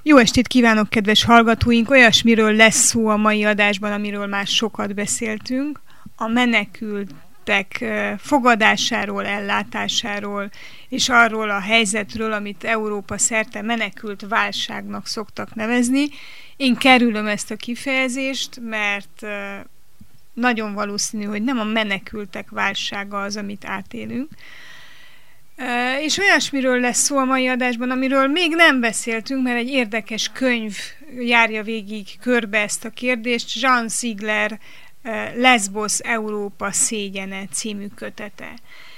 Jó estét kívánok, kedves hallgatóink! Olyasmiről lesz szó a mai adásban, amiről már sokat beszéltünk. A menekültek fogadásáról, ellátásáról, és arról a helyzetről, amit Európa szerte menekült válságnak szoktak nevezni. Én kerülöm ezt a kifejezést, mert nagyon valószínű, hogy nem a menekültek válsága az, amit átélünk. És olyasmiről lesz szó a mai adásban, amiről még nem beszéltünk, mert egy érdekes könyv járja végig körbe ezt a kérdést, Jean Ziegler Lesbos Európa szégyene című kötete.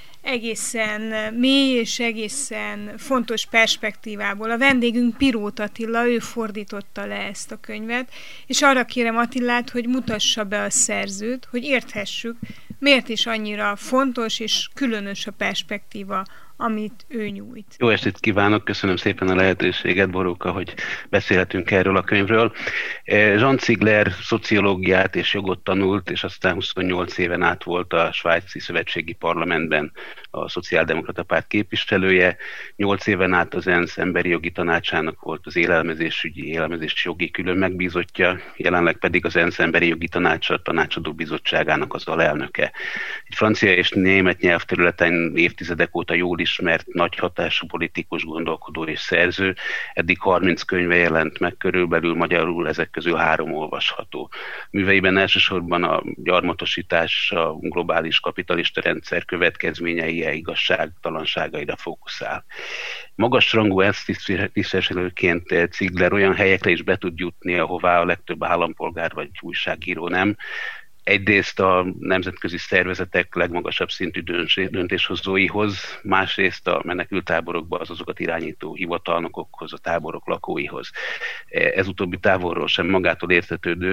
Egészen mély és egészen fontos perspektívából. A vendégünk Pirót Attila, ő fordította le ezt a könyvet, és arra kérem Attilát, hogy mutassa be a szerzőt, hogy érthessük, miért is annyira fontos és különös a perspektíva, amit ő nyújt. Jó estét kívánok, köszönöm szépen a lehetőséget, Boróka, hogy beszélhetünk erről a könyvről. Jean Ziegler szociológiát és jogot tanult, és aztán 28 éven át volt a Svájci Szövetségi Parlamentben a Szociáldemokrata Párt képviselője. 8 éven át az ENSZ Emberi Jogi Tanácsának volt az élelmezési jogi külön megbízottja, jelenleg pedig az ENSZ Emberi Jogi Tanácsadó Bizottságának az alelnöke. Egy francia és német nyelvterületen évtizedek óta jól ismert, nagy hatású politikus, gondolkodó és szerző. Eddig 30 könyve jelent meg körülbelül, magyarul ezek közül 3 olvasható. Műveiben elsősorban a gyarmatosítás, a globális kapitalista rendszer következményeire, igazságtalanságaira fókuszál. Magasrangú ENSZ tisztviselőként Ziegler olyan helyekre is be tud jutni, ahová a legtöbb állampolgár vagy újságíró nem. Egyrészt a nemzetközi szervezetek legmagasabb szintű döntéshozóihoz, másrészt a menekülttáborokba azokat irányító hivatalnokokhoz, a táborok lakóihoz. Ez utóbbi távolról sem magától értetődő.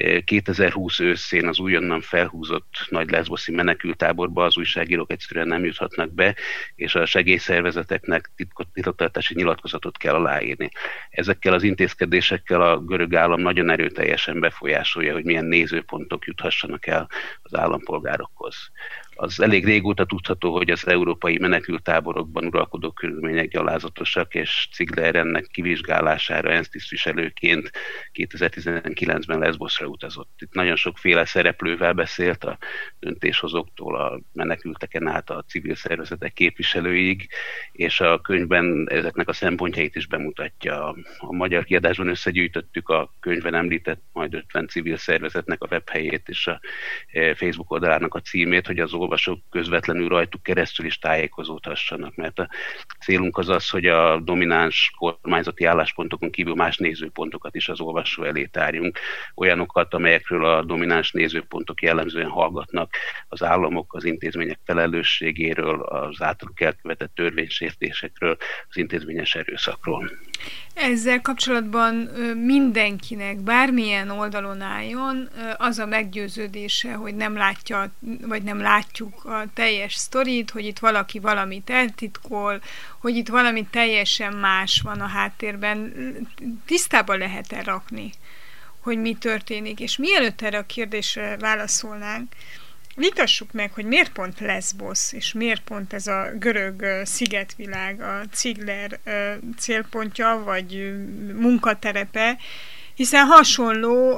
2020 őszén az újonnan felhúzott nagy leszboszi menekülttáborba az újságírók egyszerűen nem juthatnak be, és a segélyszervezeteknek titoktartási nyilatkozatot kell aláírni. Ezekkel az intézkedésekkel a görög állam nagyon erőteljesen befolyásolja, hogy milyen nézőpontok juthassanak el az állampolgárokhoz. Az elég régóta tudható, hogy az európai menekülttáborokban uralkodó körülmények gyalázatosak, és Ziegler ennek kivizsgálására ENSZ tisztviselőként 2019-ben Lesbosra utazott. Itt nagyon sokféle szereplővel beszélt, a döntéshozóktól a menekülteken át a civil szervezetek képviselőig, és a könyvben ezeknek a szempontjait is bemutatja. A magyar kiadásban összegyűjtöttük a könyvben említett majd 50 civil szervezetnek a webhelyét és a Facebook oldalának a címét, hogy az olvasók közvetlenül rajtuk keresztül is tájékozódhassanak, mert a célunk az az, hogy a domináns kormányzati álláspontokon kívül más nézőpontokat is az olvasó elé tárjunk, olyanokat, amelyekről a domináns nézőpontok jellemzően hallgatnak, az államok, az intézmények felelősségéről, az általuk elkövetett törvénysértésekről, az intézményes erőszakról. Ezzel kapcsolatban mindenkinek, bármilyen oldalon álljon, az a meggyőződése, hogy nem látja, vagy nem látjuk a teljes sztorit, hogy itt valaki valamit eltitkol, hogy itt valami teljesen más van a háttérben. Tisztában lehet-e rakni, hogy mi történik? És mielőtt erre a kérdésre válaszolnánk, vitassuk meg, hogy miért pont Lesbos, és miért pont ez a görög szigetvilág a Ziegler célpontja, vagy munkaterepe, hiszen hasonló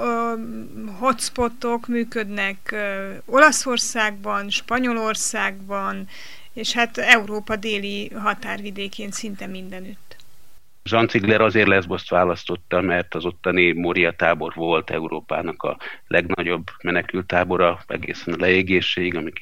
hotspotok működnek Olaszországban, Spanyolországban, és hát Európa déli határvidékén szinte mindenütt. Jean Ziegler azért Lesboszt választotta, mert az ottani Moria tábor volt Európának a legnagyobb menekülttábora, egészen a leégéséig, ami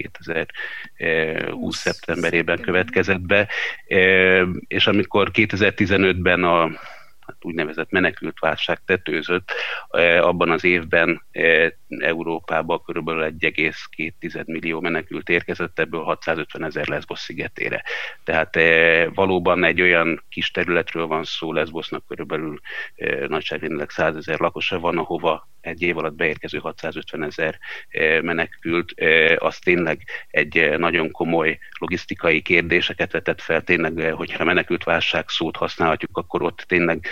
2020. szeptemberében következett be, és amikor 2015-ben a úgynevezett menekültválság tetőzött, abban az évben Európába körülbelül 1,2 millió menekült érkezett, ebből 650 000 Lesbos szigetére. Tehát valóban egy olyan kis területről van szó, Lesbosnak körülbelül nagyságrendileg 100 000 lakosa van, ahova egy év alatt beérkező 650 000 menekült, az tényleg egy nagyon komoly logisztikai kérdéseket vetett fel, tényleg, hogyha menekült válság szót használhatjuk, akkor ott tényleg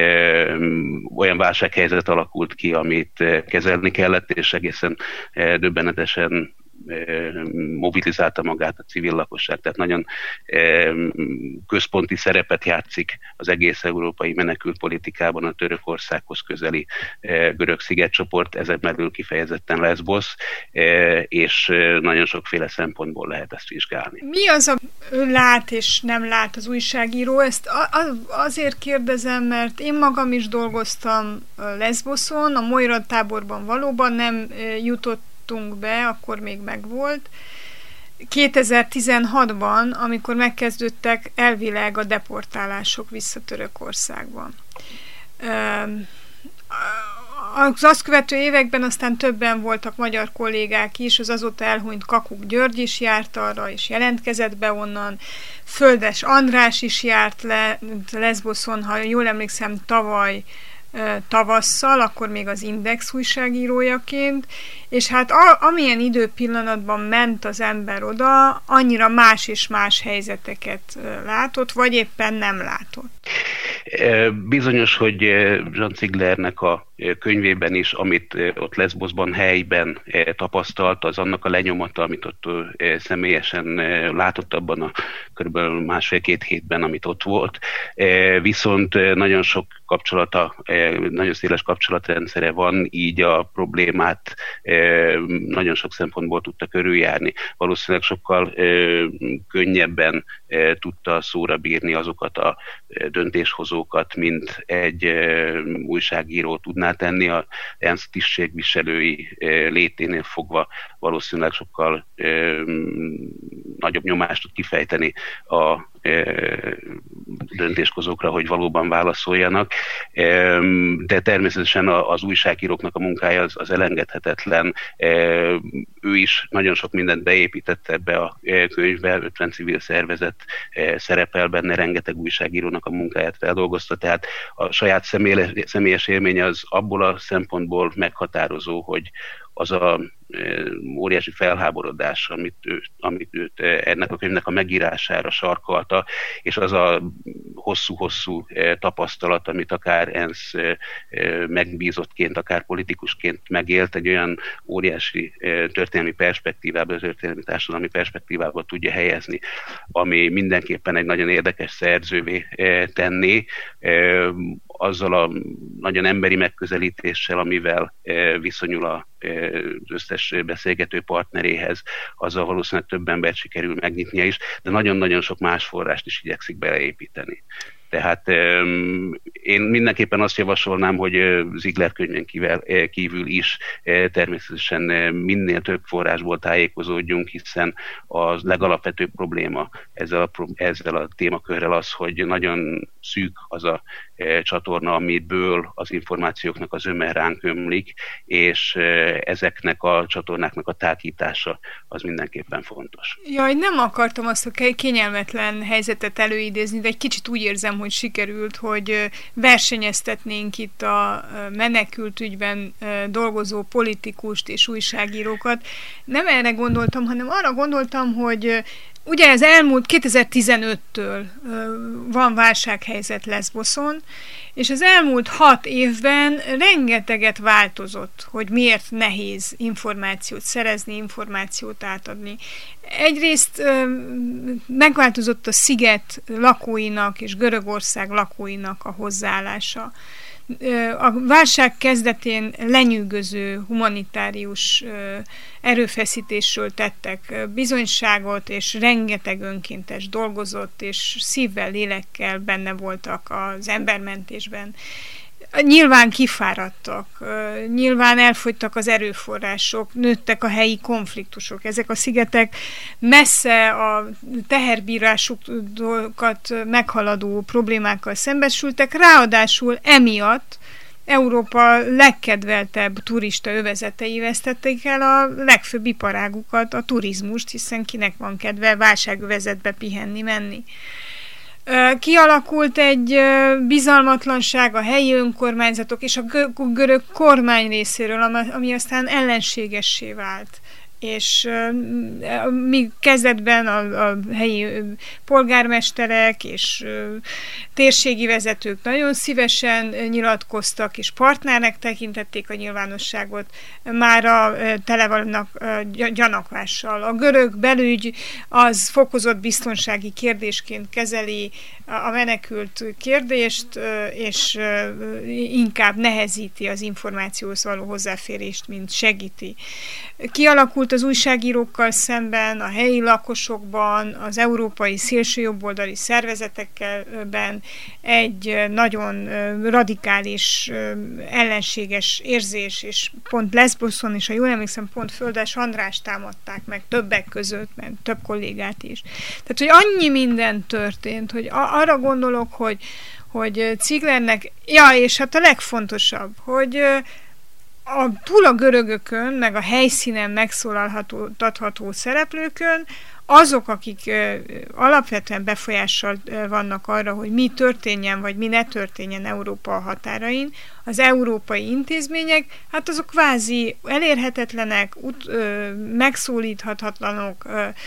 olyan válsághelyzet alakult ki, amit kezelni kellett, és egészen döbbenetesen mobilizálta magát a civil lakosság, tehát nagyon központi szerepet játszik az egész európai menekültpolitikában a Törökországhoz közeli görög szigetcsoport, ezek belül kifejezetten Leszbosz, és nagyon sokféle szempontból lehet ezt vizsgálni. Mi az, a lát és nem lát az újságíró? Ezt azért kérdezem, mert én magam is dolgoztam Leszboszon, a Moira táborban valóban nem jutottunk be, akkor még megvolt. 2016-ban, amikor megkezdődtek elvileg a deportálások vissza Törökországban. Az azt követő években aztán többen voltak magyar kollégák is, az azóta elhunyt Kakuk György is járt arra, és jelentkezett be onnan. Földes András is járt Leszboszon, ha jól emlékszem, tavaly tavasszal, akkor még az Index újságírójaként, és hát amilyen időpillanatban ment az ember oda, annyira más és más helyzeteket látott, vagy éppen nem látott. Bizonyos, hogy Jean Zieglernek a könyvében is, amit ott Leszboszban helyben tapasztalt, az annak a lenyomata, amit ott személyesen látott abban a kb. Másfél-két hétben, amit ott volt. Viszont nagyon sok kapcsolata, nagyon széles kapcsolatrendszere van, így a problémát nagyon sok szempontból tudta körüljárni. Valószínűleg sokkal könnyebben tudta szóra bírni azokat a döntéshozókat, mint egy újságíró tudná tenni. A ENSZ tisztségviselői léténél fogva valószínűleg sokkal nagyobb nyomást tud kifejteni a döntéshozókra, hogy valóban válaszoljanak. De természetesen az újságíróknak a munkája az elengedhetetlen. Ő is nagyon sok mindent beépített ebbe a könyvbe, 50 civil szervezet szerepel benne, rengeteg újságírónak a munkáját feldolgozta, tehát a saját személyes élménye az abból a szempontból meghatározó, hogy az a óriási felháborodás, amit őt ennek a könyvnek a megírására sarkalta, és az a hosszú-hosszú tapasztalat, amit akár ENSZ megbízottként, akár politikusként megélt, egy olyan óriási történelmi perspektívába, történelmi társadalmi perspektívába tudja helyezni, ami mindenképpen egy nagyon érdekes szerzővé tenné, azzal a nagyon emberi megközelítéssel, amivel viszonyul az összes beszélgető partneréhez, azzal valószínűleg több embert sikerül megnyitnia is, de nagyon-nagyon sok más forrást is igyekszik beleépíteni. Tehát én mindenképpen azt javasolnám, hogy Ziegler könyvén kívül is természetesen minél több forrásból tájékozódjunk, hiszen a legalapvetőbb probléma ezzel a témakörrel az, hogy nagyon szűk az a csatorna, amiből az információknak az zöme ránk ömlik, és ezeknek a csatornáknak a tágítása az mindenképpen fontos. Jaj, nem akartam azt a kényelmetlen helyzetet előidézni, de egy kicsit úgy érzem, hogy sikerült, hogy versenyeztetnénk itt a menekültügyben dolgozó politikust és újságírókat. Nem erre gondoltam, hanem arra gondoltam, hogy ugye az elmúlt 2015-től van válsághelyzet Leszboszon, és az elmúlt 6 évben rengeteget változott, hogy miért nehéz információt szerezni, információt átadni. Egyrészt megváltozott a sziget lakóinak és Görögország lakóinak a hozzáállása. A válság kezdetén lenyűgöző humanitárius erőfeszítésről tettek bizonyságot, és rengeteg önkéntes dolgozott, és szívvel, lélekkel benne voltak az embermentésben. Nyilván kifáradtak, nyilván elfogytak az erőforrások, nőttek a helyi konfliktusok. Ezek a szigetek messze a teherbírásukat meghaladó problémákkal szembesültek, ráadásul emiatt Európa legkedveltebb turista övezetei vesztették el a legfőbb iparágukat, a turizmust, hiszen kinek van kedve válságövezetbe pihenni, menni. Kialakult egy bizalmatlanság a helyi önkormányzatok és a görög kormány részéről, ami aztán ellenségessé vált. és míg kezdetben a helyi polgármesterek és térségi vezetők nagyon szívesen nyilatkoztak, és partnernek tekintették a nyilvánosságot, mára tele vannak gyanakvással. A görög belügy az fokozott biztonsági kérdésként kezeli a menekült kérdést, és inkább nehezíti az információhoz való hozzáférést, mint segíti. Kialakult az újságírókkal szemben, a helyi lakosokban, az európai szélsőjobboldali szervezetekben egy nagyon radikális, ellenséges érzés, és pont Lesboszon, és ha jól emlékszem, pont Földes Andrást támadták meg többek között, mert több kollégát is. Tehát, hogy annyi minden történt, hogy arra gondolok, hogy Ciglernek, és hát a legfontosabb, hogy túl a görögökön, meg a helyszínen megszólalható szereplőkön, azok, akik alapvetően befolyással vannak arra, hogy mi történjen, vagy mi ne történjen Európa határain, az európai intézmények, hát azok kvázi elérhetetlenek, megszólíthatatlanok,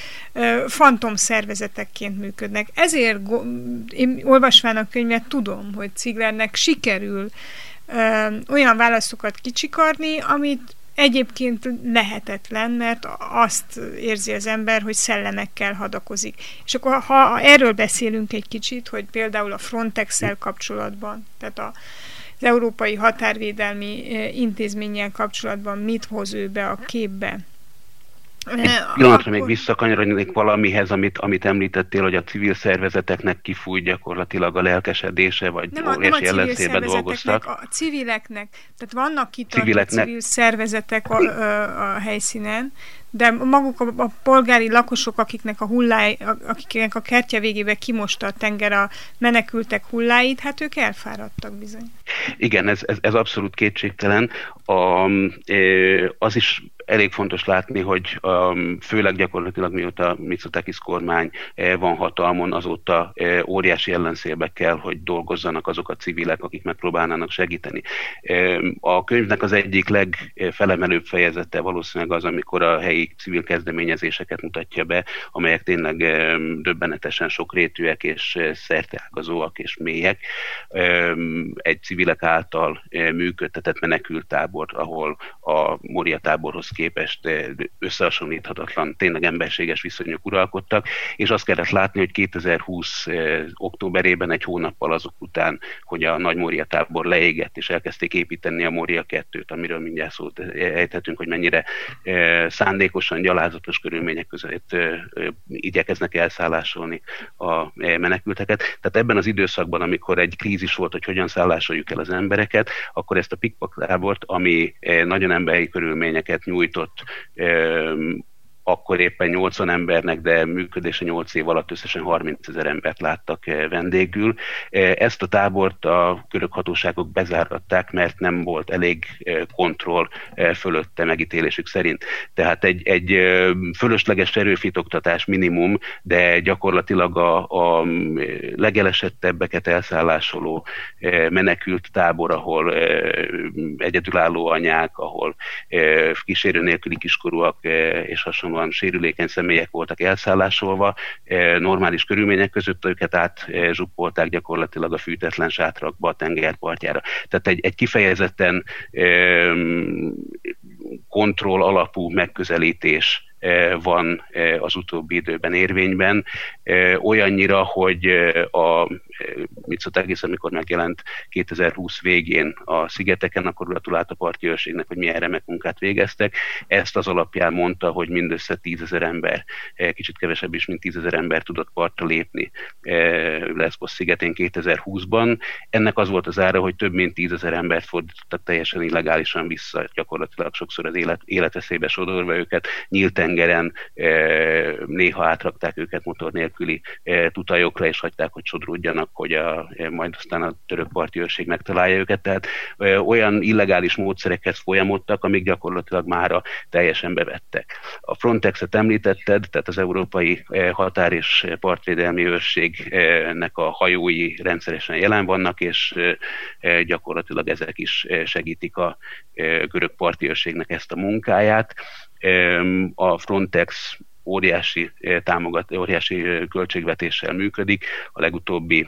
fantomszervezetekként működnek. Ezért én olvasván a könyvet tudom, hogy Ciglernek sikerül olyan válaszokat kicsikarni, amit egyébként lehetetlen, mert azt érzi az ember, hogy szellemekkel hadakozik. És akkor, ha erről beszélünk egy kicsit, hogy például a Frontex-szel kapcsolatban, tehát az Európai Határvédelmi Intézménnyel kapcsolatban mit hoz ő be a képbe. Egy pillanatra még visszakanyarodnék valamihez, amit említettél, hogy a civil szervezeteknek kifújt gyakorlatilag a lelkesedése, vagy óriási ellenszélbe dolgoztak. A civileknek, tehát vannak kitartó civil szervezetek a helyszínen, de maguk a polgári lakosok, akiknek a kertje végébe kimosta a tenger a menekültek hulláit, hát ők elfáradtak bizony. Igen, ez abszolút kétségtelen. Az is elég fontos látni, hogy főleg gyakorlatilag mióta Mitsotakis kormány van hatalmon, azóta óriási ellenszélbe kell, hogy dolgozzanak azok a civilek, akik megpróbálnának segíteni. A könyvnek az egyik legfelemelőbb fejezete valószínűleg az, amikor a helyi civil kezdeményezéseket mutatja be, amelyek tényleg döbbenetesen sokrétűek és szerteágazóak és mélyek. Egy civilek által működtetett menekülttábor, ahol a Moria táborhoz képest összehasonlíthatatlan, tényleg emberséges viszonyok uralkodtak, és azt kellett látni, hogy 2020 októberében, egy hónappal azok után, hogy a nagy Moria tábor leégett, és elkezdték építeni a Moria 2-t, amiről mindjárt szót ejthetünk, hogy mennyire szándékosan, gyalázatos körülmények között igyekeznek elszállásolni a menekülteket. Tehát ebben az időszakban, amikor egy krízis volt, hogy hogyan szállásoljuk el az embereket, akkor ezt a Pikpak tábort, ami nagyon emberi körülményeket nyújtott, akkor éppen 80 embernek, de működése 8 év alatt összesen 30 000 embert láttak vendégül. Ezt a tábort a görög hatóságok bezáratták, mert nem volt elég kontroll fölötte megítélésük szerint. Tehát egy fölösleges erőfitoktatás minimum, de gyakorlatilag a legelesettebbeket elszállásoló menekült tábor, ahol egyedülálló anyák, ahol kísérő nélküli kiskorúak és hasonlóan sérülékeny személyek voltak elszállásolva, normális körülmények között őket átzsuppolták gyakorlatilag a fűtetlen sátrakba a tengerpartjára. Tehát egy kifejezetten kontroll alapú megközelítés van az utóbbi időben érvényben, olyannyira, hogy a Mitsotakis, amikor megjelent 2020 végén a szigeteken, akkor gratulált a parti őrségnek, hogy milyen remek munkát végeztek. Ezt az alapján mondta, hogy mindössze 10 000 ember, kicsit kevesebb is, mint 10 000 ember tudott partra lépni Lesbos szigetén 2020-ban. Ennek az volt az ára, hogy több mint 10 000 embert fordítottak teljesen illegálisan vissza, gyakorlatilag sokszor az életveszélybe sodorva őket, nyílt tengeren, néha átrakták őket motor nélküli tutajokra, és hagyták, hogy sodródjanak hogy majd aztán a török parti őrség megtalálja őket. Tehát olyan illegális módszerekhez folyamodtak, amik gyakorlatilag mára teljesen bevettek. A Frontexet említetted, tehát az Európai Határ- és Partvédelmi Őrségnek a hajói rendszeresen jelen vannak, és gyakorlatilag ezek is segítik a görög parti őrségnek ezt a munkáját. A Frontex óriási költségvetéssel működik. A legutóbbi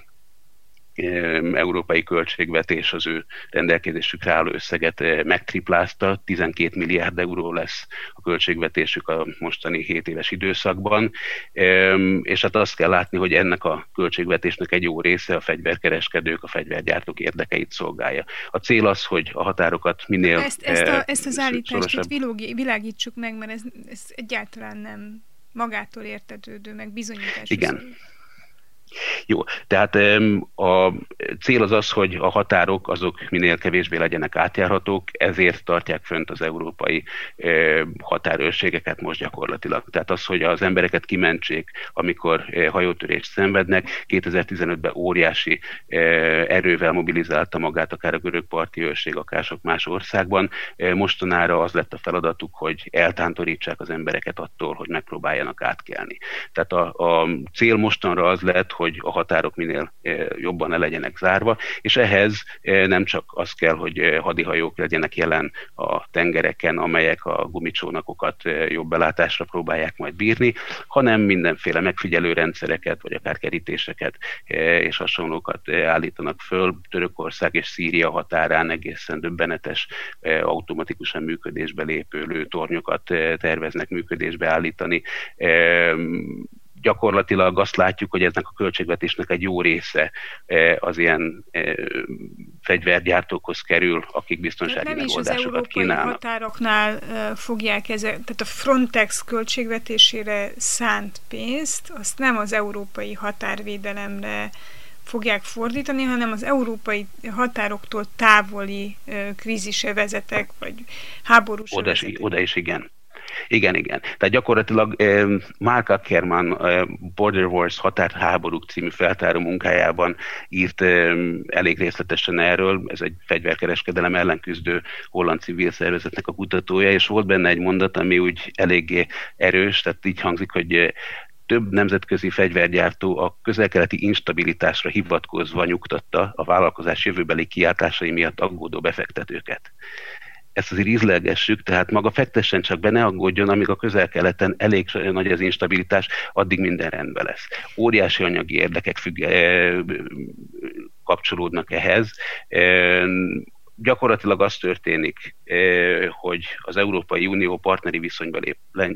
európai költségvetés az ő rendelkezésükre álló összeget megtriplázta, 12 milliárd euró lesz a költségvetésük a mostani 7 éves időszakban, és hát azt kell látni, hogy ennek a költségvetésnek egy jó része a fegyverkereskedők, a fegyvergyártók érdekeit szolgálja. A cél az, hogy a határokat minél ezt az állítást világítsuk meg, mert ez egyáltalán nem magától értetődő, meg bizonyítás. Igen. Jó, tehát a cél az az, hogy a határok azok minél kevésbé legyenek átjárhatók, ezért tartják fönt az európai határőrségeket most gyakorlatilag. Tehát az, hogy az embereket kimentsék, amikor hajótörést szenvednek, 2015-ben óriási erővel mobilizálta magát akár a görög parti őrség, akár sok más országban. Mostanára az lett a feladatuk, hogy eltántorítsák az embereket attól, hogy megpróbáljanak átkelni. Tehát a cél mostanra az lett, hogy a határok minél jobban le legyenek zárva, és ehhez nem csak az kell, hogy hadihajók legyenek jelen a tengereken, amelyek a gumicsónakokat jobb belátásra próbálják majd bírni, hanem mindenféle megfigyelő rendszereket, vagy akár kerítéseket és hasonlókat állítanak föl. Törökország és Szíria határán egészen döbbenetes, automatikusan működésbe lépő lőtornyokat terveznek működésbe állítani. Gyakorlatilag azt látjuk, hogy ennek a költségvetésnek egy jó része az ilyen fegyvergyártókhoz kerül, akik biztonsági megoldásokat kínálnak. Nem is az európai határoknál fogják tehát a Frontex költségvetésére szánt pénzt, azt nem az európai határvédelemre fogják fordítani, hanem az európai határoktól távoli krízisövezetek, vagy háborús övezetek. Oda is igen. Igen. Tehát gyakorlatilag Mark Ackerman Border Wars határháborúk című feltáró munkájában írt elég részletesen erről, ez egy fegyverkereskedelem ellen küzdő holland civil szervezetnek a kutatója, és volt benne egy mondat, ami úgy eléggé erős, tehát így hangzik, hogy több nemzetközi fegyvergyártó a közel-keleti instabilitásra hivatkozva nyugtatta a vállalkozás jövőbeli kiáltásai miatt aggódó befektetőket. Ezt azért ízlelgessük, tehát maga fektessen csak be, ne aggódjon, amíg a közel-keleten elég nagy az instabilitás, addig minden rendben lesz. Óriási anyagi érdekek kapcsolódnak ehhez. Gyakorlatilag az történik, hogy az Európai Unió partneri viszonyba lép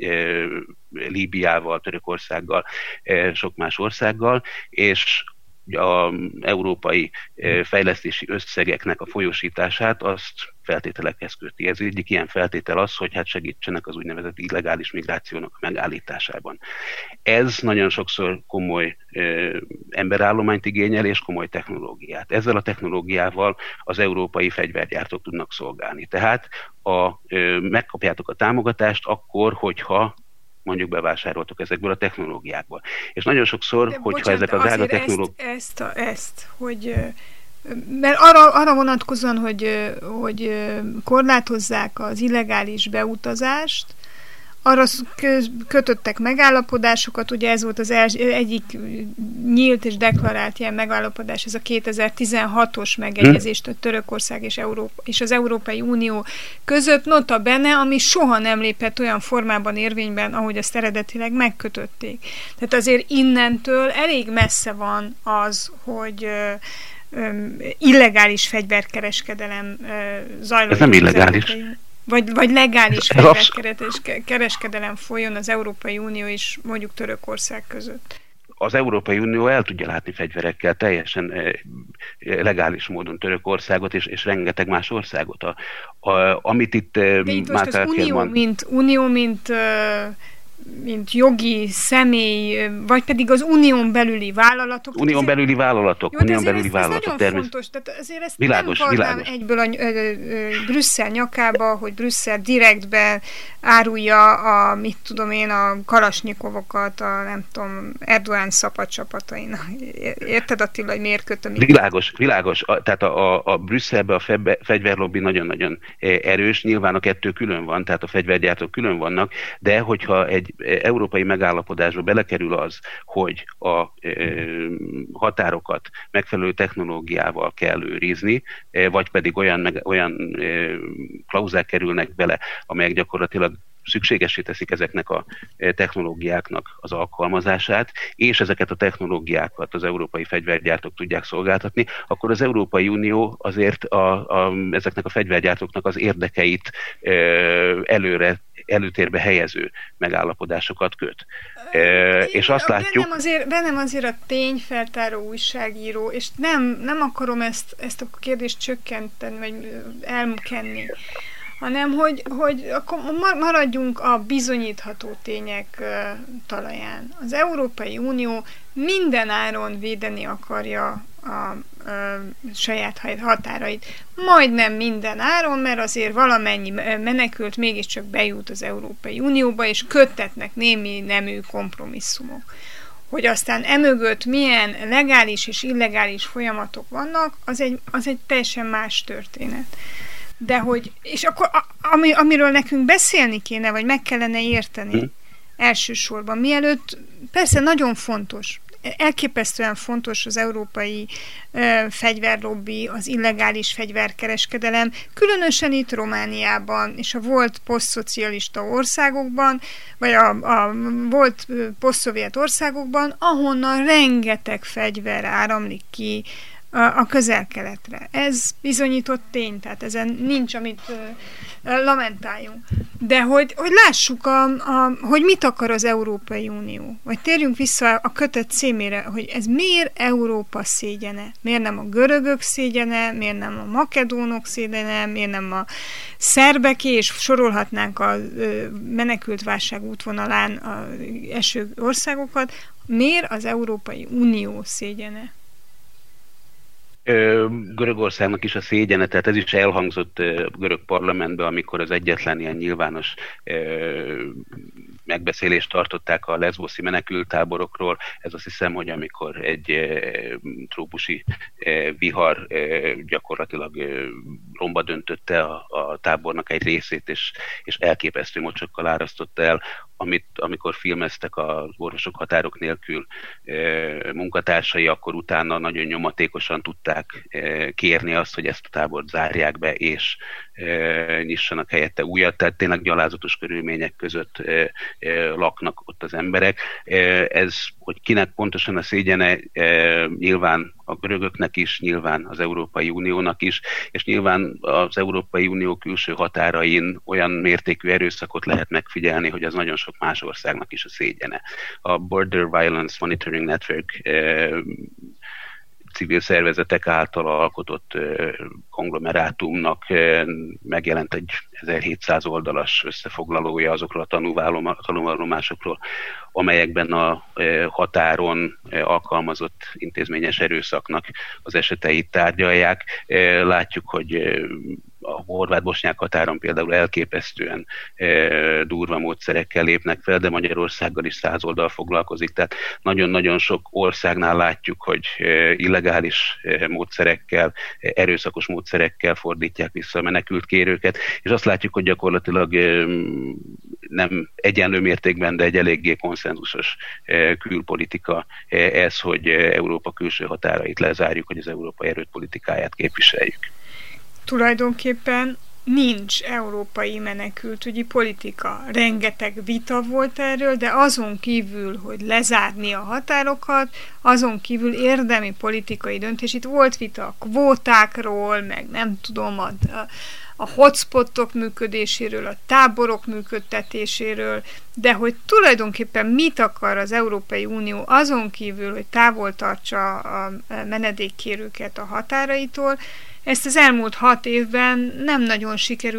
Líbiával, Törökországgal, sok más országgal, és az európai fejlesztési összegeknek a folyósítását azt feltételekhez köti. Ez egyik ilyen feltétel az, hogy hát segítsenek az úgynevezett illegális migrációnak a megállításában. Ez nagyon sokszor komoly emberállományt igényel és komoly technológiát. Ezzel a technológiával az európai fegyvergyártók tudnak szolgálni. Tehát megkapjátok a támogatást akkor, hogyha mondjuk bevásároltok ezekből a technológiákból. És nagyon sokszor, hogyha ezek a drága technológiák... hogy mert arra vonatkozóan, hogy korlátozzák az illegális beutazást, arra kötöttek megállapodásokat, ugye ez volt az egyik nyílt és deklarált ilyen megállapodás, ez a 2016-os megegyezést a Törökország és az Európai Unió között, nota bene, ami soha nem lépett olyan formában érvényben, ahogy azt eredetileg megkötötték. Tehát azért innentől elég messze van az, hogy illegális fegyverkereskedelem zajlott. Ez nem illegális. Vagy legális fegyverkereskedelem folyjon az Európai Unió és mondjuk Törökország között. Az Európai Unió el tudja látni fegyverekkel teljesen legális módon Törökországot és rengeteg más országot. Amit itt most az Unió, mint mint jogi személy, vagy pedig az unión belüli vállalatok. Unión belüli vállalatok. Jó, unión belüli vállalatok. Ez nagyon fontos, tehát azért ezt világos, nem varnám egyből a Brüsszel nyakába, hogy Brüsszel direktben árulja a kalasnyikovokat, nem tudom, Erdoğan szabad csapatainak. Érted, Attila, hogy miért kötöm? Világos. Tehát a Brüsszelben a fegyverlobbi nagyon-nagyon erős, nyilván a kettő külön van, tehát a fegyvergyártók külön vannak, de hogyha egy európai megállapodásba belekerül az, hogy a határokat megfelelő technológiával kell őrizni, vagy pedig olyan klauzák kerülnek bele, amelyek gyakorlatilag szükségessé teszik ezeknek a technológiáknak az alkalmazását, és ezeket a technológiákat az európai fegyvergyártók tudják szolgáltatni, akkor az Európai Unió azért ezeknek a fegyvergyártóknak az érdekeit előtérbe helyező megállapodásosokat köt. És azt látjuk... Bennem azért a tényfeltáró újságíró, és nem akarom ezt a kérdést csökkenteni, vagy elkenni, hanem hogy akkor maradjunk a bizonyítható tények talaján. Az Európai Unió minden áron védeni akarja a saját határait. Majdnem minden áron, mert azért valamennyi menekült mégiscsak bejut az Európai Unióba, és köttetnek némi nemű kompromisszumok. Hogy aztán emögött milyen legális és illegális folyamatok vannak, az egy teljesen más történet. De hogy, és akkor amiről nekünk beszélni kéne, vagy meg kellene érteni elsősorban, mielőtt, persze nagyon fontos, elképesztően fontos az európai fegyverlobbi, az illegális fegyverkereskedelem, különösen itt Romániában, és a volt posztszocialista országokban, vagy a volt posztszovjet országokban, ahonnan rengeteg fegyver áramlik ki a Közel-Keletre. Ez bizonyított tény, tehát ezen nincs, amit lamentáljunk. De hogy lássuk, hogy mit akar az Európai Unió. Vagy térjünk vissza a kötet címére, hogy ez miért Európa szégyene? Miért nem a görögök szégyene? Miért nem a makedónok szégyene? Miért nem a szerbeké? És sorolhatnánk a menekültválság útvonalán eső országokat. Miért az Európai Unió szégyene? Görögországnak is a szégyene, tehát ez is elhangzott görög parlamentben, amikor az egyetlen ilyen nyilvános megbeszélést tartották a leszboszi menekülttáborokról. Ez azt hiszem, hogy amikor egy trópusi vihar gyakorlatilag romba döntötte a tábornak egy részét, és elképesztő mocsokkal árasztotta el, amikor filmeztek az Orvosok Határok Nélkül munkatársai, akkor utána nagyon nyomatékosan tudták kérni azt, hogy ezt a tábort zárják be, és nyissanak helyette újat, tehát tényleg gyalázatos körülmények között laknak ott az emberek. Ez, hogy kinek pontosan a szégyene, nyilván a görögöknek is, nyilván az Európai Uniónak is, és nyilván az Európai Unió külső határain olyan mértékű erőszakot lehet megfigyelni, hogy az nagyon sok más országnak is a szégyene. A Border Violence Monitoring Network civil szervezetek által alkotott konglomerátumnak megjelent egy 1700 oldalas összefoglalója azokról a tanúvallomásokról, amelyekben a határon alkalmazott intézményes erőszaknak az eseteit tárgyalják. Látjuk, hogy a horvát-bosnyák határon például elképesztően durva módszerekkel lépnek fel, de Magyarországgal is 100 oldal foglalkozik, tehát nagyon-nagyon sok országnál látjuk, hogy illegális módszerekkel, erőszakos módszerekkel fordítják vissza a menekültkérőket, és azt látjuk, hogy gyakorlatilag nem egyenlő mértékben, de egy eléggé konszenzusos külpolitika ez, hogy Európa külső határait lezárjuk, hogy az európai erőpolitikáját képviseljük. Tulajdonképpen nincs európai menekültügyi politika. Rengeteg vita volt erről, de azon kívül, hogy lezárni a határokat, azon kívül érdemi politikai döntés. Itt volt vita a kvótákról, meg nem tudom, a hotspotok működéséről, a táborok működtetéséről, de hogy tulajdonképpen mit akar az Európai Unió azon kívül, hogy távol tartsa a menedékkérőket a határaitól, ezt az elmúlt 6 évben nem nagyon sikerült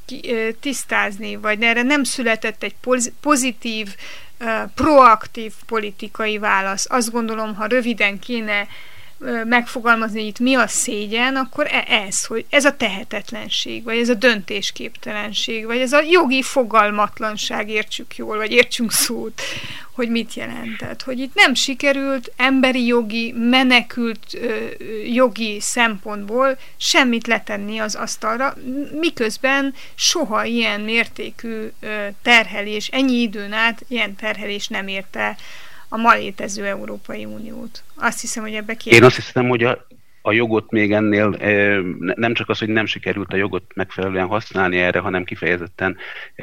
tisztázni, vagy erre nem született egy pozitív, proaktív politikai válasz. Azt gondolom, ha röviden kéne megfogalmazni, hogy itt mi a szégyen, akkor hogy ez a tehetetlenség, vagy ez a döntésképtelenség, vagy ez a jogi fogalmatlanság, értsük jól, vagy értsünk szót, hogy mit jelent. Tehát, hogy itt nem sikerült emberi jogi, menekült jogi szempontból semmit letenni az asztalra, miközben soha ilyen mértékű terhelés, ennyi időn át ilyen terhelés nem érte a ma létező Európai Uniót. Azt hiszem, hogy ebbe Én azt hiszem, hogy a jogot még ennél nem csak az, hogy nem sikerült a jogot megfelelően használni erre, hanem kifejezetten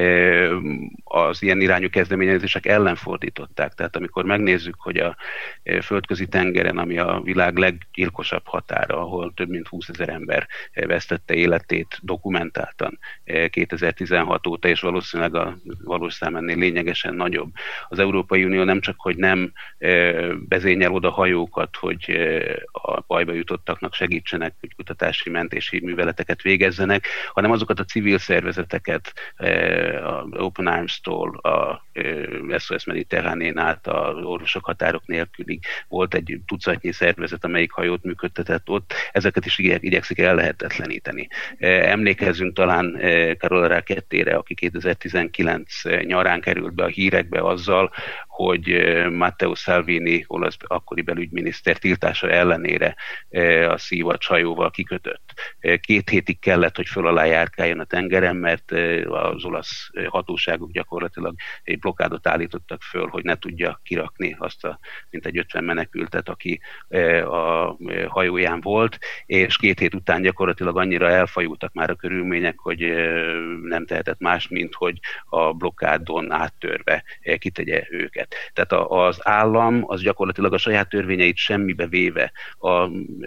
az ilyen irányú kezdeményezések ellen fordították. Tehát amikor megnézzük, hogy a földközi tengeren, ami a világ leggyilkosabb határa, ahol több mint 20 000 ember vesztette életét dokumentáltan 2016 óta, és valószínűleg a valós szám ennél lényegesen nagyobb. Az Európai Unió nem csak, hogy nem vezényel oda hajókat, hogy a bajba jutottaknak segítsenek, hogy kutatási, mentési műveleteket végezzenek, hanem azokat a civil szervezeteket, a Open Arms-tól, a SOS Mediterránén át, a Orvosok Határok Nélkülig volt egy tucatnyi szervezet, amelyik hajót működtetett ott, ezeket is igyekszik ellehetetleníteni. Emlékezzünk talán Carola Racketére, aki 2019 nyarán került be a hírekbe azzal, hogy Matteo Salvini, olasz akkori belügyminiszter tiltása ellenére a Sea-Watch hajóval kikötött. 2 hétig kellett, hogy föl alá járkáljon a tengeren, mert az olasz hatóságok gyakorlatilag egy blokkádot állítottak föl, hogy ne tudja kirakni azt a mintegy 50 menekültet, aki a hajóján volt, és 2 hét után gyakorlatilag annyira elfajultak már a körülmények, hogy nem tehetett más, mint hogy a blokkádon áttörve kitegye őket. Tehát az állam az gyakorlatilag a saját törvényeit semmibe véve, a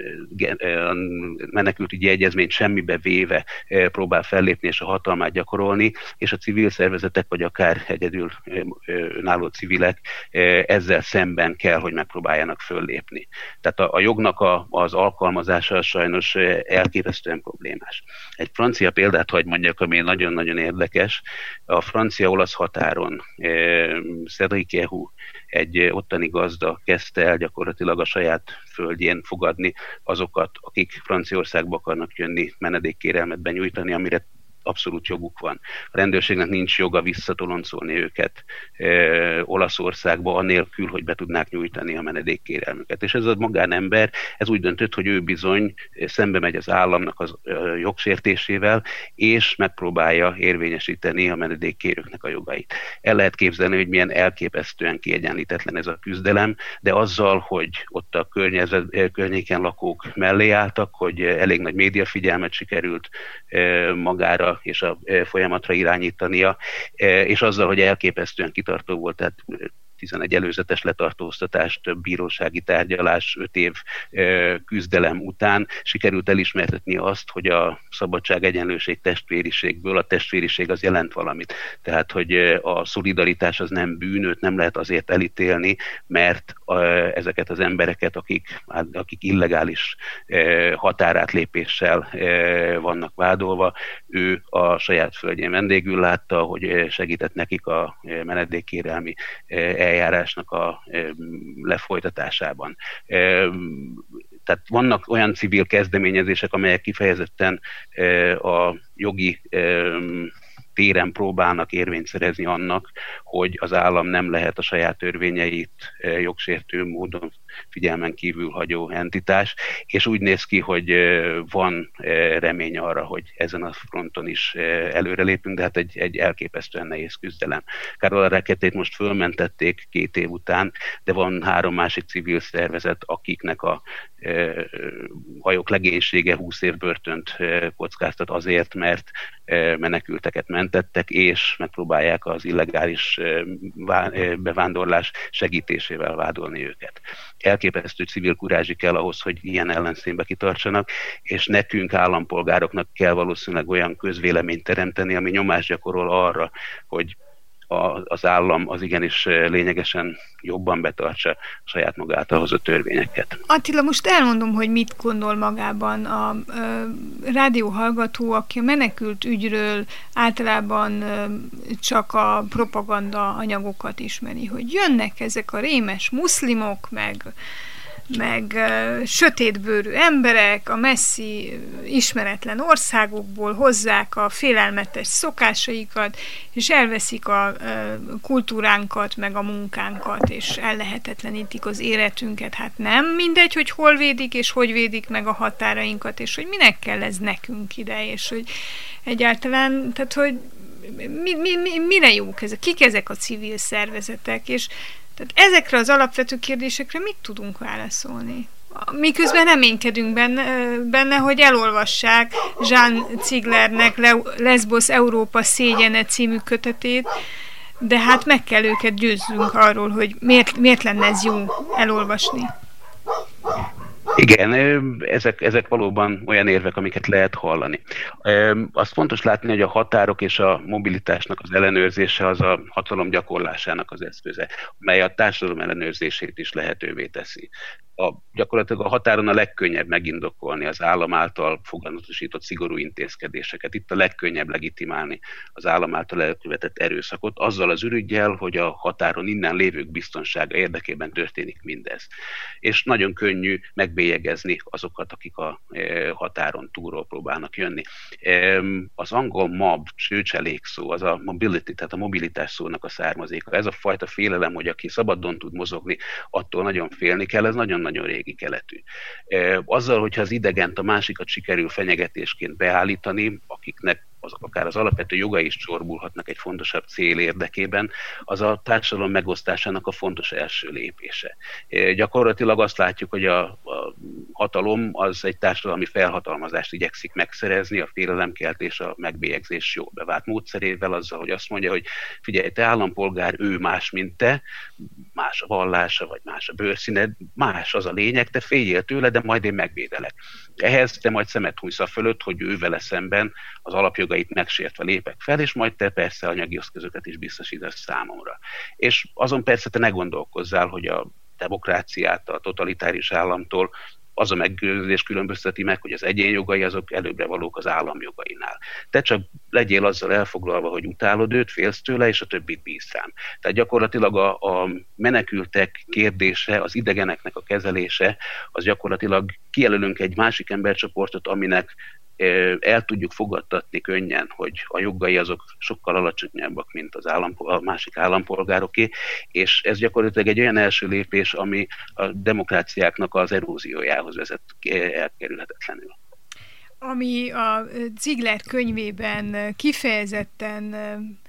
menekültügyi egyezményt semmibe véve próbál fellépni és a hatalmát gyakorolni, és a civil szervezetek, vagy akár egyedül önálló civilek ezzel szemben kell, hogy megpróbáljanak föllépni. Tehát a jognak az alkalmazása sajnos elképesztően problémás. Egy francia példát hagy mondjak, ami nagyon-nagyon érdekes. A francia-olasz határon Cédric Héroux, egy ottani gazda kezdte el gyakorlatilag a saját földjén fogadni azokat, akik Franciaországba akarnak jönni, menedékkérelmet benyújtani, amire abszolút joguk van. A rendőrségnek nincs joga visszatoloncolni őket Olaszországba, anélkül, hogy be tudnák nyújtani a menedékkérelmüket. És ez a magánember, ez úgy döntött, hogy ő bizony szembe megy az államnak az jogsértésével, és megpróbálja érvényesíteni a menedékkérőknek a jogait. El lehet képzelni, hogy milyen elképesztően kiegyenlítetlen ez a küzdelem, de azzal, hogy ott a környéken lakók mellé álltak, hogy elég nagy médiafigyelmet sikerült magára és a folyamatra irányítania, és azzal, hogy elképesztően kitartó volt, tehát 11 előzetes letartóztatás, több bírósági tárgyalás, 5 év küzdelem után sikerült elismertetni azt, hogy a szabadság, egyenlőség, testvériségből a testvériség az jelent valamit. Tehát, hogy a szolidaritás az nem bűn, őt nem lehet azért elítélni, mert ezeket az embereket, akik illegális határátlépéssel vannak vádolva, ő a saját földjén vendégül látta, hogy segített nekik a menedékkérelmi eljárásnak a lefolytatásában. Tehát vannak olyan civil kezdeményezések, amelyek kifejezetten a jogi téren próbálnak érvényt szerezni annak, hogy az állam nem lehet a saját törvényeit jogsértő módon figyelmen kívül hagyó entitás, és úgy néz ki, hogy van remény arra, hogy ezen a fronton is előrelépünk, de hát egy elképesztően nehéz küzdelem. Carola Racketét most fölmentették 2 év után, de van 3 másik civil szervezet, akiknek a hajók legénysége 20 év börtönt kockáztat azért, mert menekülteket mentettek, és megpróbálják az illegális bevándorlás segítésével vádolni őket. Elképesztő civil kurázsi kell ahhoz, hogy ilyen ellenszínbe kitartsanak, és nekünk állampolgároknak kell valószínűleg olyan közvéleményt teremteni, ami nyomást gyakorol arra, hogy az állam az igenis lényegesen jobban betartsa saját maga által hozott törvényeket. Attila, most elmondom, hogy mit gondol magában a rádióhallgató, aki a menekült ügyről általában csak a propaganda anyagokat ismeri, hogy jönnek ezek a rémes muszlimok, meg sötétbőrű emberek a messzi ismeretlen országokból hozzák a félelmetes szokásaikat, és elveszik a kultúránkat, meg a munkánkat, és ellehetetlenítik az életünket. Hát nem mindegy, hogy hol védik, és hogy védik meg a határainkat, és hogy minek kell ez nekünk ide, és hogy egyáltalán, tehát hogy mire jók ezek, kik ezek a civil szervezetek, és tehát ezekre az alapvető kérdésekre mit tudunk válaszolni? Miközben reménykedünk benne, hogy elolvassák Jean Zieglernek Lesbos Európa szégyene című kötetét, de hát meg kell őket győzzünk arról, hogy miért lenne ez jó elolvasni. Igen, ezek valóban olyan érvek, amiket lehet hallani. Azt fontos látni, hogy a határok és a mobilitásnak az ellenőrzése az a hatalom gyakorlásának az eszköze, mely a társadalom ellenőrzését is lehetővé teszi. Gyakorlatilag a határon a legkönnyebb megindokolni az állam által foganatosított szigorú intézkedéseket. Itt a legkönnyebb legitimálni az állam által elkövetett erőszakot, azzal az ürüggyel, hogy a határon innen lévők biztonsága érdekében történik mindez. És nagyon könnyű megbélyegezni azokat, akik a határon túlról próbálnak jönni. Az angol mob, csőcselékszó, az a mobility, tehát a mobilitás szónak a származéka. Ez a fajta félelem, hogy aki szabadon tud mozogni, attól nagyon félni kell, ez nagyon régi keletű. Azzal, hogyha az idegent, a másikat sikerül fenyegetésként beállítani, akiknek akár az alapvető jogai is csorbulhatnak egy fontosabb cél érdekében, az a társadalom megosztásának a fontos első lépése. Gyakorlatilag azt látjuk, hogy a hatalom az egy társadalmi felhatalmazást igyekszik megszerezni, a félelemkeltés, a megbélyegzés jó bevált módszerével, azzal, hogy azt mondja, hogy figyelj, te állampolgár, ő más, mint te, más a vallása, vagy más a bőrszíned, más az a lényeg, te féljél tőle, de majd én megvédelek. Ehhez te majd szemet hújsz a fölött, hogy ő vele szemben az alapjogait megsértve lépek fel, és majd te persze anyagi eszközöket is biztosítasz számomra. És azon persze te ne gondolkozzál, hogy a demokráciát a totalitárius államtól az a meggyőződés különbözteti meg, hogy az egyén jogai azok előbbre valók az állam jogainál. Te csak legyél azzal elfoglalva, hogy utálod őt, félsz tőle, és a többit bízz rám. Tehát gyakorlatilag a menekültek kérdése, az idegeneknek a kezelése, az gyakorlatilag kijelölünk egy másik embercsoportot, aminek el tudjuk fogadtatni könnyen, hogy a jogai azok sokkal alacsonyabbak, mint a másik állampolgároké, és ez gyakorlatilag egy olyan első lépés, ami a demokráciáknak az eróziójához vezet elkerülhetetlenül. Ami a Ziegler könyvében kifejezetten,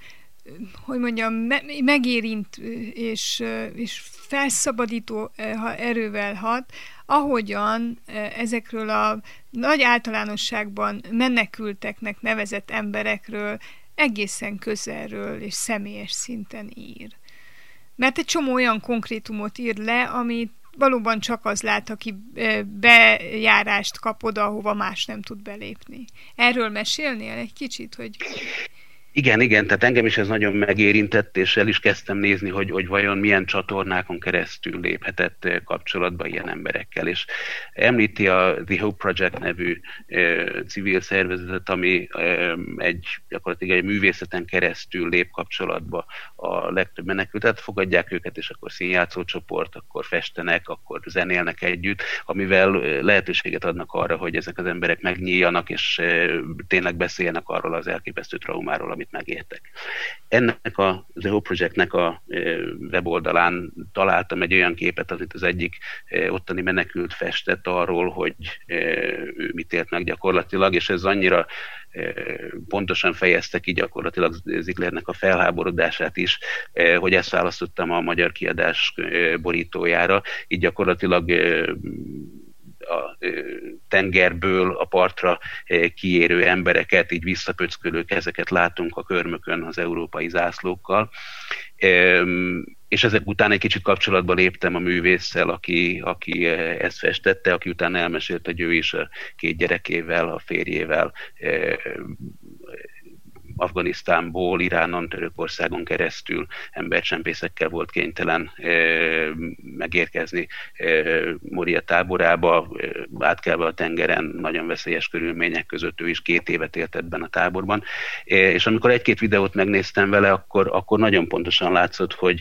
hogy mondjam, megérint és felszabadító erővel hat, ahogyan ezekről a nagy általánosságban menekülteknek nevezett emberekről egészen közelről és személyes szinten ír. Mert egy csomó olyan konkrétumot ír le, amit valóban csak az lát, aki bejárást kap oda, ahova más nem tud belépni. Erről mesélnél egy kicsit, hogy... Igen, tehát engem is ez nagyon megérintett, és el is kezdtem nézni, hogy vajon milyen csatornákon keresztül léphetett kapcsolatba ilyen emberekkel. És említi a The Hope Project nevű civil szervezetet, ami gyakorlatilag egy művészeten keresztül lép kapcsolatba a legtöbb menekültet. Fogadják őket, és akkor színjátszócsoport, akkor festenek, akkor zenélnek együtt, amivel lehetőséget adnak arra, hogy ezek az emberek megnyíljanak, és tényleg beszéljenek arról az elképesztő traumáról, amit megértek. Ennek a The Hope Projectnek a weboldalán találtam egy olyan képet, amit az egyik ottani menekült festett arról, hogy ő mit élt meg gyakorlatilag, és ez annyira pontosan fejezte ki gyakorlatilag Zieglernek a felháborodását is, hogy ezt választottam a magyar kiadás borítójára. Így gyakorlatilag a tengerből a partra kiérő embereket, így visszapöckölő kezeket látunk a körmökön az európai zászlókkal. És ezek után egy kicsit kapcsolatba léptem a művésszel, aki ezt festette, aki utána elmesélt, hogy ő is a 2 gyerekével, a férjével Afganisztánból, Iránon, Törökországon keresztül embercsempészekkel volt kénytelen megérkezni Moria táborába, átkelve a tengeren, nagyon veszélyes körülmények között, ő is 2 évet élt ebben a táborban. És amikor 1-2 videót megnéztem vele, akkor nagyon pontosan látszott, hogy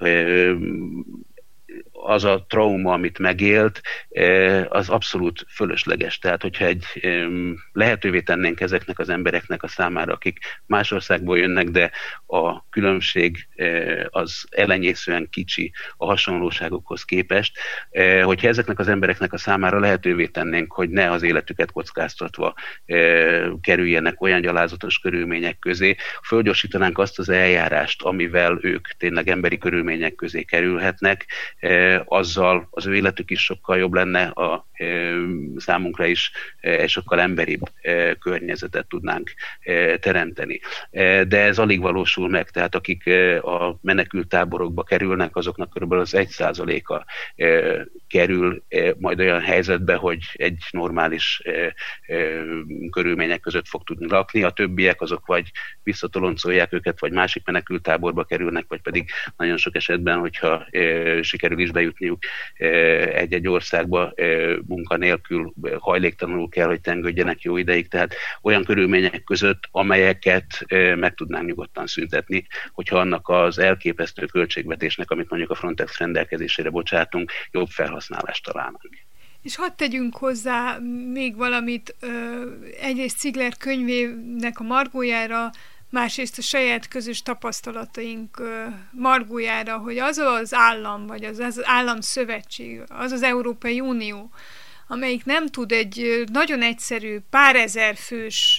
az a trauma, amit megélt, az abszolút fölösleges. Tehát, hogyha lehetővé tennénk ezeknek az embereknek a számára, akik más országból jönnek, de a különbség az elenyészően kicsi a hasonlóságokhoz képest, hogyha ezeknek az embereknek a számára lehetővé tennénk, hogy ne az életüket kockáztatva kerüljenek olyan gyalázatos körülmények közé, fölgyorsítanánk azt az eljárást, amivel ők tényleg emberi körülmények közé kerülhetnek, azzal az ő életük is sokkal jobb lenne, a számunkra is egy sokkal emberibb környezetet tudnánk teremteni. De ez alig valósul meg, tehát akik a menekült táborokba kerülnek, azoknak kb. Az 1%-a kerül majd olyan helyzetbe, hogy egy normális körülmények között fog tudni lakni, a többiek azok vagy visszatoloncolják őket, vagy másik menekült táborba kerülnek, vagy pedig nagyon sok esetben, hogyha sikerül is bejutniuk egy-egy országba, munkanélkül, hajléktalanul kell, hogy tengődjenek jó ideig, tehát olyan körülmények között, amelyeket meg tudnánk nyugodtan szüntetni, hogyha annak az elképesztő költségvetésnek, amit mondjuk a Frontex rendelkezésére bocsátunk, jobb felhasználást találnánk. És hadd tegyünk hozzá még valamit, egyrészt Ziegler könyvének a margójára, másrészt a saját közös tapasztalataink margójára, hogy az az állam, vagy az államszövetség, az az Európai Unió, amelyik nem tud egy nagyon egyszerű, pár ezer fős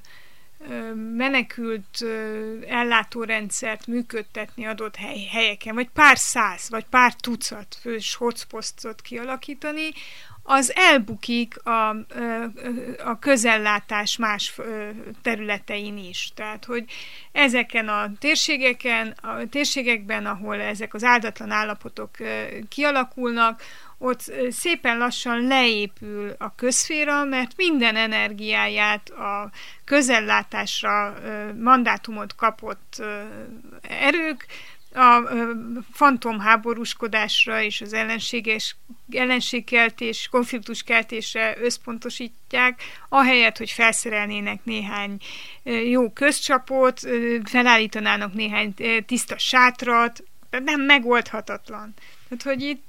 menekült ellátórendszert működtetni adott helyeken, vagy pár száz, vagy pár tucat fős hotspotot kialakítani, az elbukik a közellátás más területein is. Tehát, hogy ezeken a térségekben, ahol ezek az áldatlan állapotok kialakulnak, ott szépen lassan leépül a közszféra, mert minden energiáját a közellátásra mandátumot kapott erők a fantomháborúskodásra és az ellenségkeltés, konfliktuskeltésre összpontosítják, ahelyett, hogy felszerelnének néhány jó közcsapot, felállítanának néhány tiszta sátrat, nem megoldhatatlan. Tehát, hogy itt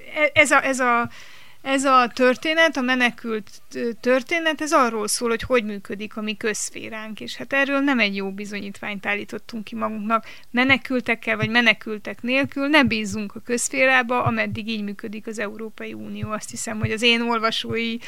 ez a történet, a menekült történet, ez arról szól, hogy működik a mi közszféránk, és hát erről nem egy jó bizonyítványt állítottunk ki magunknak. Menekültekkel vagy menekültek nélkül ne bízzunk a közszférába, ameddig így működik az Európai Unió. Azt hiszem, hogy az én olvasói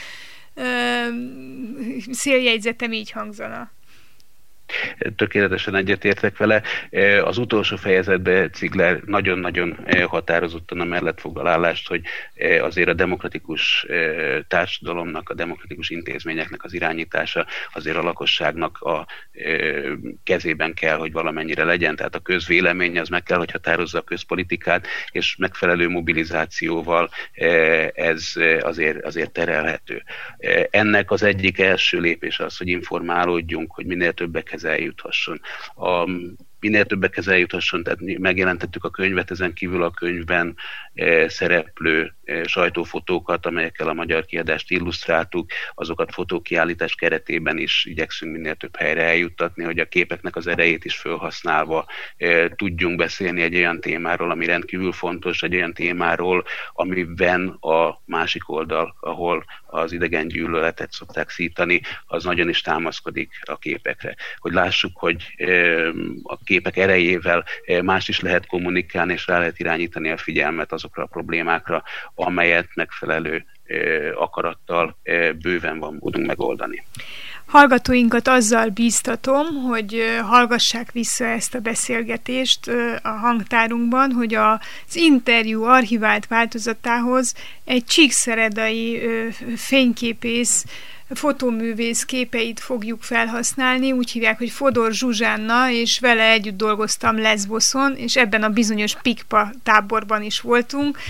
széljegyzetem így hangzana. Tökéletesen egyetértek vele. Az utolsó fejezetben Ziegler nagyon-nagyon határozottan amellett foglal állást, hogy azért a demokratikus társadalomnak, a demokratikus intézményeknek az irányítása azért a lakosságnak a kezében kell, hogy valamennyire legyen. Tehát a közvélemény az meg kell, hogy határozza a közpolitikát, és megfelelő mobilizációval ez azért terelhető. Ennek az egyik első lépés az, hogy informálódjunk, hogy minél többekhez eljuthasson. Minél többekhez eljuthasson, tehát megjelentettük a könyvet, ezen kívül a könyvben szereplő sajtófotókat, amelyekkel a magyar kiadást illusztráltuk, azokat fotókiállítás keretében is igyekszünk minél több helyre eljuttatni, hogy a képeknek az erejét is felhasználva tudjunk beszélni egy olyan témáról, ami rendkívül fontos, egy olyan témáról, amiben a másik oldal, ahol az idegen gyűlöletet szokták szítani, az nagyon is támaszkodik a képekre. Hogy lássuk, hogy a képek erejével más is lehet kommunikálni, és rá lehet irányítani a figyelmet azokra a problémákra, amelyet megfelelő akarattal bőven van módunk megoldani. Hallgatóinkat azzal bíztatom, hogy hallgassák vissza ezt a beszélgetést a hangtárunkban, hogy az interjú archivált változatához egy csíkszeredai fényképész, fotóművész képeit fogjuk felhasználni, úgy hívják, hogy Fodor Zsuzsánna, és vele együtt dolgoztam Leszboszon, és ebben a bizonyos Pikpa táborban is voltunk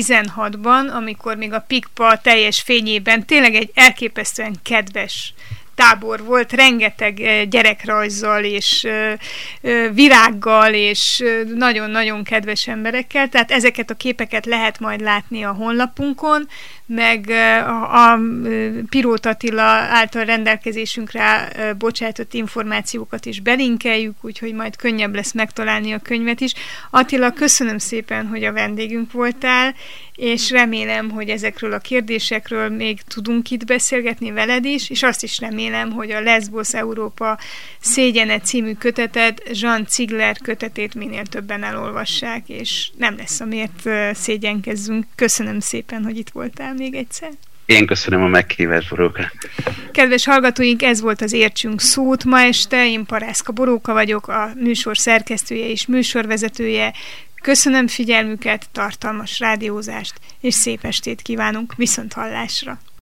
2016-ban, amikor még a Pikpa teljes fényében tényleg egy elképesztően kedves tábor volt, rengeteg gyerekrajzzal és virággal és nagyon-nagyon kedves emberekkel, tehát ezeket a képeket lehet majd látni a honlapunkon, meg a Pirót Attila által rendelkezésünkre bocsátott információkat is belinkeljük, úgyhogy majd könnyebb lesz megtalálni a könyvet is. Attila, köszönöm szépen, hogy a vendégünk voltál, és remélem, hogy ezekről a kérdésekről még tudunk itt beszélgetni veled is, és azt is remélem, hogy a Lesbos Európa szégyene című kötetet, Jean Ziegler kötetét minél többen elolvassák, és nem lesz amiért szégyenkezzünk. Köszönöm szépen, hogy itt voltál még egyszer. Én köszönöm a meghívást, Boróka. Kedves hallgatóink, ez volt az Értsünk szót ma este. Én Parászka Boróka vagyok, a műsor szerkesztője és műsorvezetője. Köszönöm figyelmüket, tartalmas rádiózást, és szép estét kívánunk, viszonthallásra!